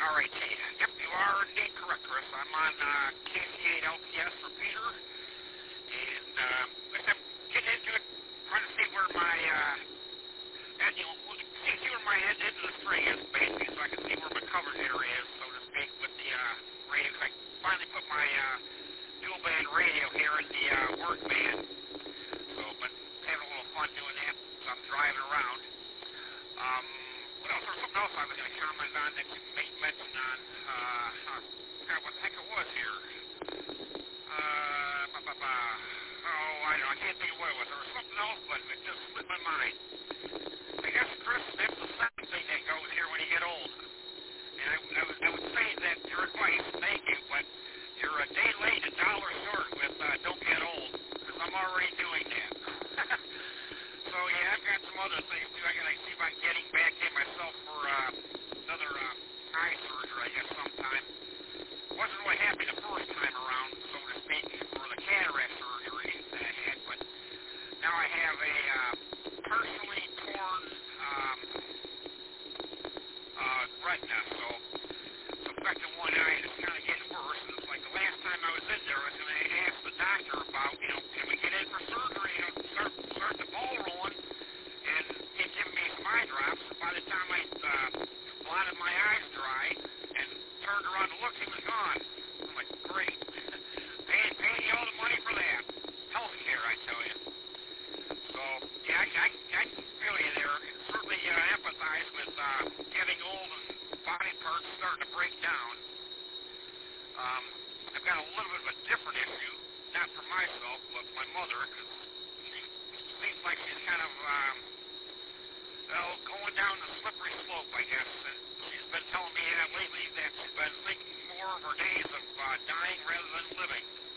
All right, hey. Yep, you are indeed correct, Chris. I'm on KC8 LTS repeater, and I'm getting into it, trying to see where my, see where my end of the string is, basically, so I can see where my coverage area is, so to speak, with the radio. I finally put my dual band radio here in the work van, so, but having a little fun doing that, so I'm driving around. What else? There's something else I was going to comment on that you made mention on. I forgot what the heck it was here. I don't know. I can't think of what it was. There was something else, but it just slipped my mind. I guess, Chris, that's the second thing that goes here when you get old. And I would say that your advice, thank you, but you're a day late, a dollar short with don't get old, because I'm already doing that. So, yeah, I've got some other things, too. I got to see if I'm getting back in myself for another eye surgery, I guess, sometime. Wasn't really happy the first time around, so to speak, for the cataract surgery that I had, but now I have a partially torn retina, so it's affecting one eye, and it's kind of getting worse. And it's like the last time I was in there, I was going to ask the doctor about, can we get in for surgery, start the ball rolling, and he'd given me some eye drops. And by the time I blotted my eyes dry and turned around to look, he was gone. I'm like, great. Paying you all the money for that. Health care, I tell you. So, yeah, I can feel you there. Certainly empathize with getting old and body parts starting to break down. I've got a little bit of a different issue, not for myself, but my mother, because she seems like she's kind of going down the slippery slope, I guess. And she's been telling me lately that she's been thinking more of her days of dying rather than living.